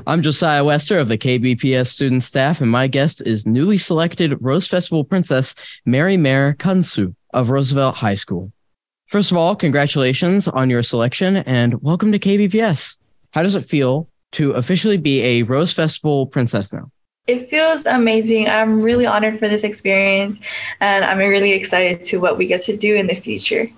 I'm Josiah Wester of the KBPS student staff, and my guest is newly selected Rose Festival Princess Mary Mare Kansu of Roosevelt High School. First of all, congratulations on your selection and welcome to KBPS. How does it feel to officially be a Rose Festival Princess now? It feels amazing. I'm really honored for this experience, and I'm really excited to what we get to do in the future.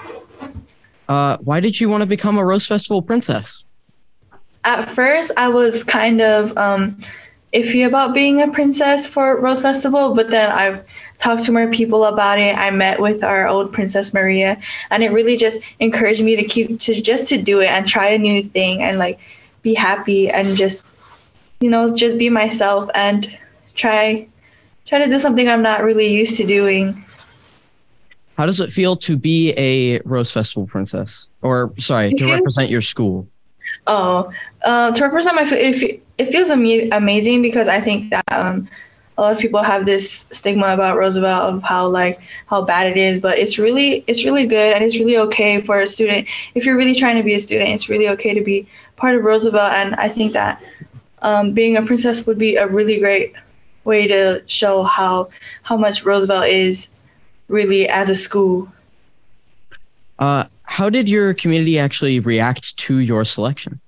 Why did you want to become a Rose Festival Princess? At first, I was kind of iffy about being a princess for Rose Festival, but then I've talked to more people about it. I met with our old Princess Maria, and it really just encouraged me to do it and try a new thing and like be happy and just be myself and try to do something I'm not really used to doing. How does it feel to be a Rose Festival Princess? Or, sorry, to represent your school? To represent it feels amazing because I think that a lot of people have this stigma about Roosevelt of how bad it is, but it's really good, and it's really okay for a student. If you're really trying to be a student, it's really okay to be part of Roosevelt, and I think that being a princess would be a really great way to show how much Roosevelt is really as a school. How did your community actually react to your selection?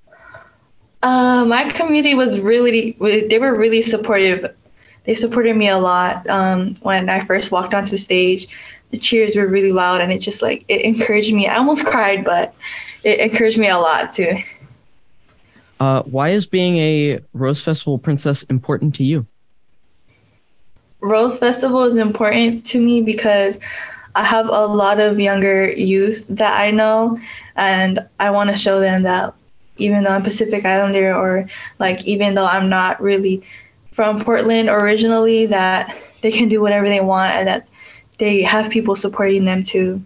My community they were really supportive. They supported me a lot. When I first walked onto stage, the cheers were really loud, and it encouraged me. I almost cried, but it encouraged me a lot too. Why is being a Rose Festival Princess important to you? Rose Festival is important to me because I have a lot of younger youth that I know, and I want to show them that even though I'm Pacific Islander, or even though I'm not really from Portland originally, that they can do whatever they want and that they have people supporting them too.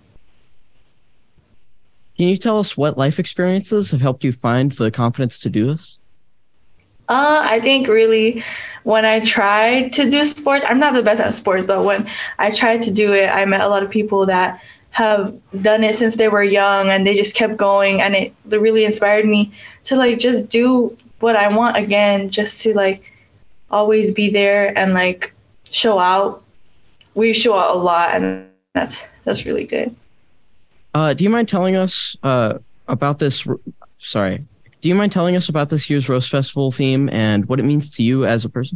Can you tell us what life experiences have helped you find the confidence to do this? I think really when I tried to do sports, I'm not the best at sports, but when I tried to do it, I met a lot of people that have done it since they were young, and they just kept going, and it really inspired me to just do what I want again, just to always be there and show out. We show out a lot, and that's really good. Do you mind telling us about this? Sorry. Do you mind telling us about this year's Rose Festival theme and what it means to you as a person?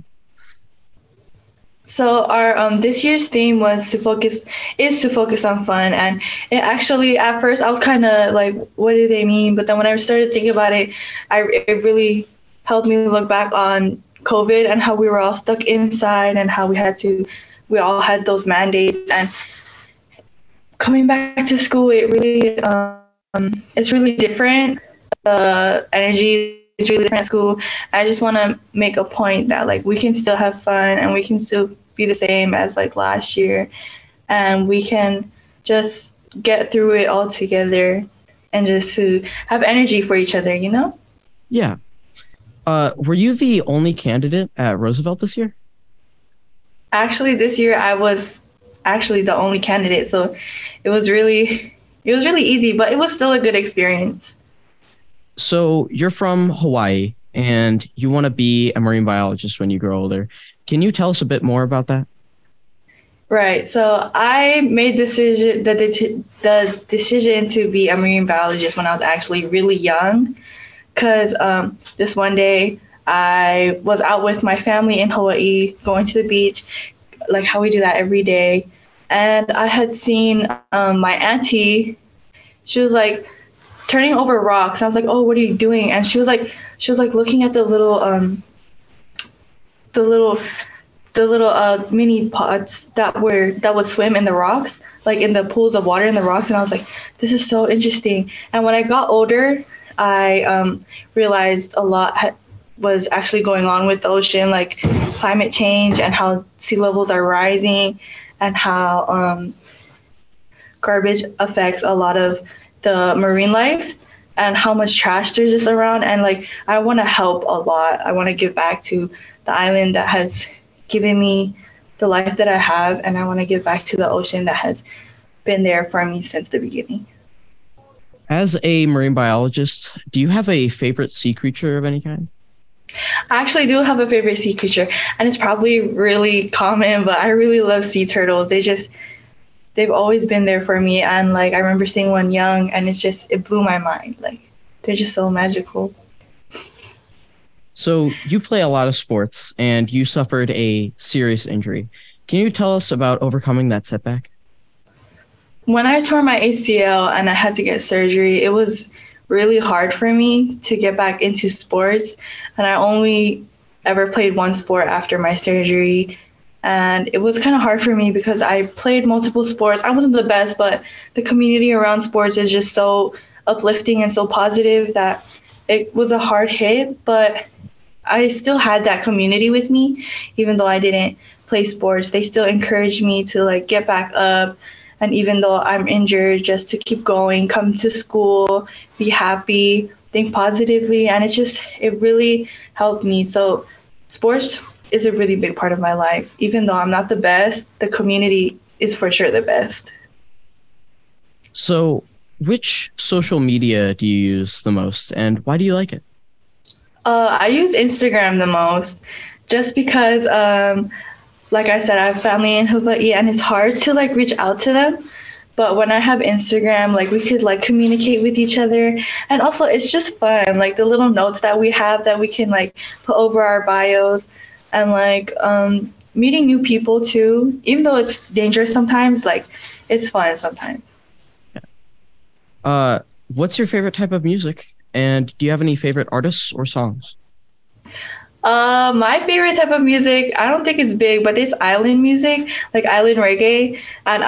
So our this year's theme is to focus on fun, and it actually at first I was kind of like, what do they mean? But then when I started thinking about it, it really helped me look back on COVID and how we were all stuck inside and how we all had those mandates, and coming back to school, it really it's really different. The energy is really different at school. I just want to make a point that we can still have fun, and we can still be the same as last year, and we can just get through it all together and just to have energy for each other, Yeah. Were you the only candidate at Roosevelt this year? Actually, this year I was actually the only candidate, so it was really easy, but it was still a good experience. So you're from Hawaii and you want to be a marine biologist when you grow older. Can you tell us a bit more about that? Right. So I made the decision to be a marine biologist when I was actually really young, because this one day I was out with my family in Hawaii, going to the beach, like how we do that every day. And I had seen my auntie. She was turning over rocks. I was like, "Oh, what are you doing?" And she was looking at the little mini pods that would swim in the rocks, in the pools of water in the rocks. And I was like, "This is so interesting." And when I got older, I realized a lot was actually going on with the ocean, like climate change and how sea levels are rising, and how garbage affects a lot of the marine life, and how much trash there's just around. And I want to help a lot. I want to give back to the island that has given me the life that I have, and I want to give back to the ocean that has been there for me since the beginning. As a marine biologist, do you have a favorite sea creature of any kind? I actually do have a favorite sea creature, and it's probably really common, but I really love sea turtles. They've always been there for me, and like I remember seeing one young, and it blew my mind. Like they're just so magical. So you play a lot of sports and you suffered a serious injury. Can you tell us about overcoming that setback? When I tore my ACL and I had to get surgery, it was really hard for me to get back into sports. And I only ever played one sport after my surgery. And it was kind of hard for me because I played multiple sports. I wasn't the best, but the community around sports is just so uplifting and so positive that it was a hard hit. But I still had that community with me, even though I didn't play sports. They still encouraged me to like get back up. And even though I'm injured, just to keep going, come to school, be happy, think positively. And it really helped me. So sports is a really big part of my life. Even though I'm not the best, the community is for sure the best. So which social media do you use the most and why do you like it? I use Instagram the most just because, like I said, I have family in Hawaii and it's hard to like reach out to them. But when I have Instagram, like we could like communicate with each other. And also it's just fun, like the little notes that we have that we can like put over our bios and like meeting new people too. Even though it's dangerous sometimes, like it's fun sometimes. What's your favorite type of music? And do you have any favorite artists or songs? My favorite type of music, I don't think it's big, but it's island music, like island reggae. And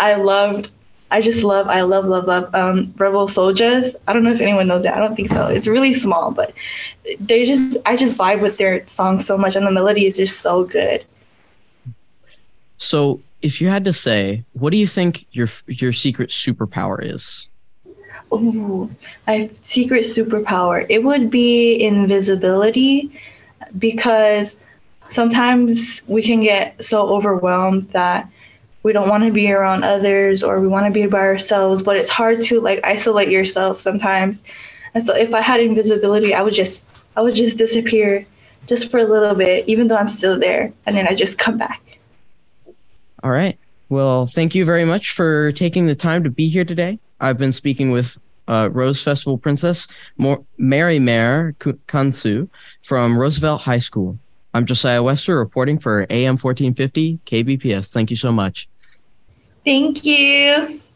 I love Rebel Soldiers. I don't know if anyone knows that. I don't think so. It's really small, but I just vibe with their songs so much, and the melody is just so good. So if you had to say, what do you think your secret superpower is? Ooh, my secret superpower. It would be invisibility because sometimes we can get so overwhelmed that we don't want to be around others or we want to be by ourselves, but it's hard to like isolate yourself sometimes. And so if I had invisibility, I would just disappear just for a little bit, even though I'm still there, and then I just come back. All right. Well, thank you very much for taking the time to be here today. I've been speaking with Rose Festival Princess Mary Mare Kansu from Roosevelt High School. I'm Josiah Wester reporting for AM 1450 KBPS. Thank you so much. Thank you.